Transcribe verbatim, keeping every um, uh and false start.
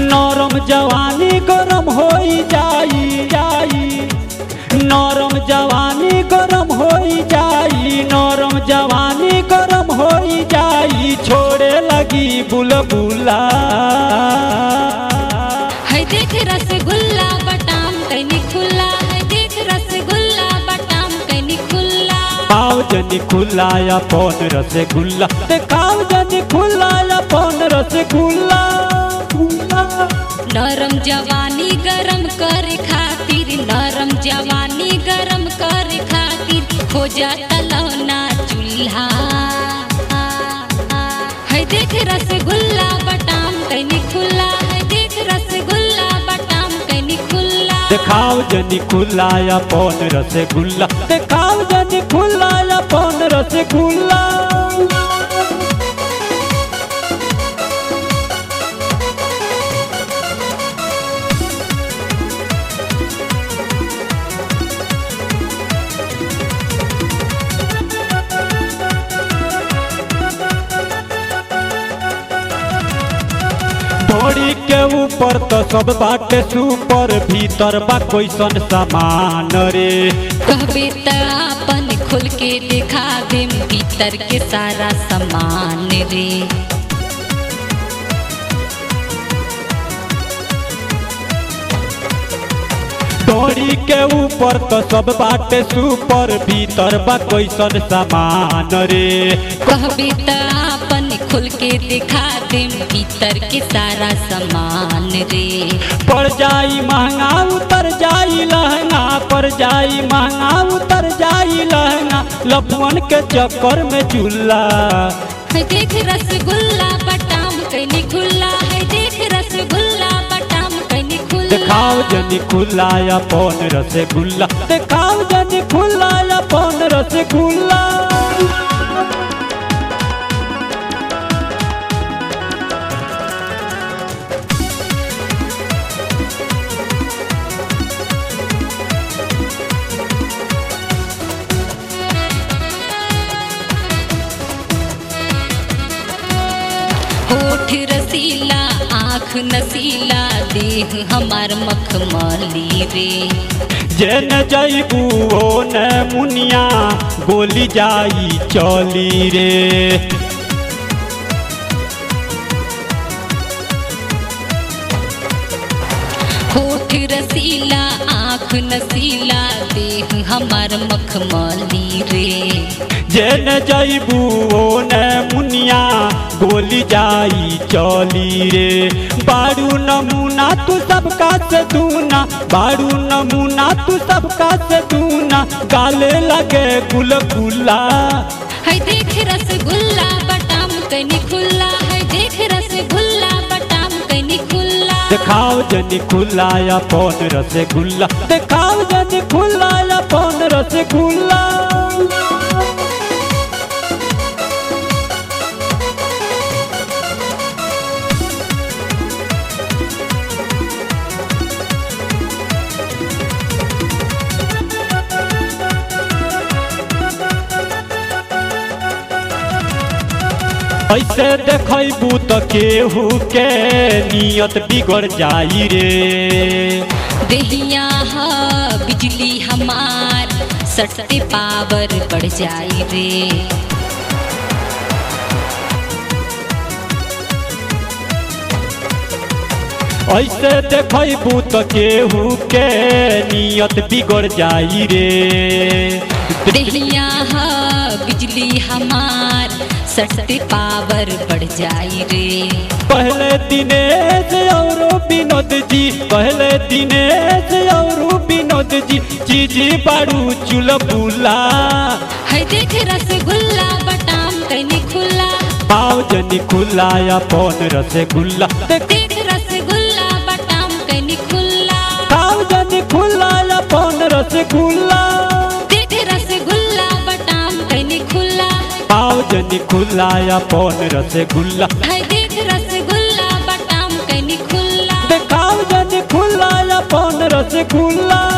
नरम जवानी गरम हो जाई जाई नरम जवानी गरम हो जाई नरम जवानी गरम हो जाई छोड़े लगी बुलबुला है देख रसगुल्ला बटाम कैनी खुला है देख रसगुल्ला बटाम कैनी खुला खाओ जनी खुला अपन रसगुल्ला देखाओ जनी खुला अपन रसगुल्ला नरम जवानी गरम कर खातिर नरम जवानी गरम कर खातिर खोजा तलौना चूल्हा है देख रसगुल्ला बटाम कैनी खुला है देख रसगुल्ला बटाम कैनी खुला देखाओ जनी खुला अपन रसगुल्ला देखाओ जनी खुला अपन रसगुल्ला ढोड़ी के ऊपर तो सब बाटे सुपर भीतर बा कैसन सामान रे कहबे त अपन खोल के दिखा देम भीतर के सारा सामान रे ढोड़ी के ऊपर तो सब बाटे सुपर भीतर बा कैसन सामान रे कहबे त अपन खोल के दिखा देम भीतर के सारा सामान रे पड़ जाई महंगा उतर जाई लहंगा पड़ जाई महंगा उतर जाई लहंगा लफुअन के चक्कर में चूल्हा है देख रसगुल्ला बटाम कैनी खुला है देख रसगुल्ला बटाम कैनी खुला देखाओ जनी खुला अपन रसगुल्ला देखाओ जनी खुला अपन रसगुल्ला होठ रसीला आँख नसीला देह हमार मखमली रे जेन जैबू ओ न मुनिया गोली जाई चली रे होठ रसीला आँख नसीला देह हमार मखमली रे जेन जैबू ओ न मुनिया गोली जाई चली रे बारू नमूना तू सबका से दूना बारू नमूना तू सबका से दूना गाले लगे गुलगुला है देख रसगुल्ला बटाम कैनी खुला है देख रसगुल्ला बटाम कैनी खुला देखाओ जनी खुला अपन रसगुल्ला देखाओ जनी खुला अपन रसगुल्ला ऐसे देखबू तो केहू के नियत बिगड़ जाई रे देहिया हा बिजली हमार सटते पावर बढ़ जाई रे ऐसे देखबू तो केहू के नियत बिगड़ जाई रे देहिया हा बिजली हमार सटते पावर बढ़ जाई रे पहले दिनेश और विनोद जी पहले दिनेश और विनोद जी चीजी बारू चुलबुला है देख रसगुल्ला बटाम कैनी खुला पाओ जनी खुला अपन रसगुल्ला देख रसगुल्ला बटाम कैनी खुला पाओ जनी खुला अपन रसगुल्ला देख रसगुल्ला बटाम कैनी खुला पाओ जनी खुला अपन रसगुल्ला है देख रसगुल्ला बटाम कैनी खुला देखाओ जनी खुला अपन रसगुल्ला।